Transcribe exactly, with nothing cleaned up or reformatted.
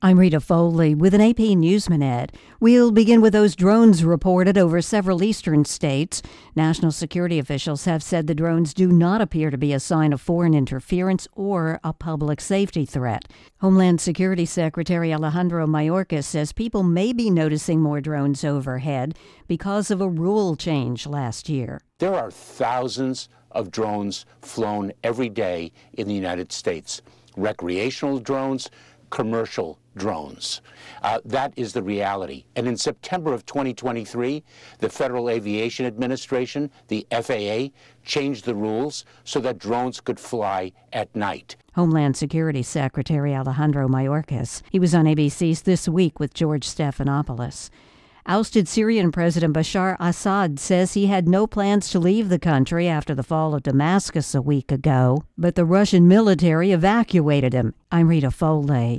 I'm Rita Foley with an A P News Minute. We'll begin with those drones reported over several eastern states. National security officials have said the drones do not appear to be a sign of foreign interference or a public safety threat. Homeland Security Secretary Alejandro Mayorkas says people may be noticing more drones overhead because of a rule change last year. There are thousands of drones flown every day in the United States. Recreational drones, commercial drones. Uh, that is the reality. And in September of twenty twenty-three, the Federal Aviation Administration, the F A A, changed the rules so that drones could fly at night. Homeland Security Secretary Alejandro Mayorkas. He was on A B C's This Week with George Stephanopoulos. Ousted Syrian President Bashar Assad says he had no plans to leave the country after the fall of Damascus a week ago, but the Russian military evacuated him. I'm Rita Foley.